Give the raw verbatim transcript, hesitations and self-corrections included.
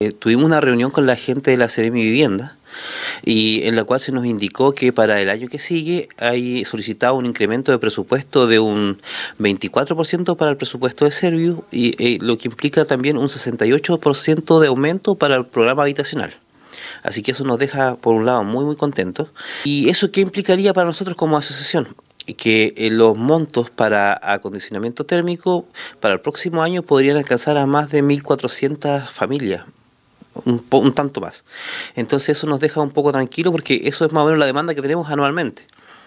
Eh, tuvimos una reunión con la gente de la Seremi Vivienda y en la cual se nos indicó que para el año que sigue hay solicitado un incremento de presupuesto de un veinticuatro por ciento para el presupuesto de Serviu y eh, lo que implica también un sesenta y ocho por ciento de aumento para el programa habitacional. Así que eso nos deja por un lado muy muy contentos. ¿Y eso qué implicaría para nosotros como asociación? Que eh, los montos para acondicionamiento térmico para el próximo año podrían alcanzar a más de mil cuatrocientas familias. Un, un tanto más. Entonces eso nos deja un poco tranquilo porque eso es más o menos la demanda que tenemos anualmente.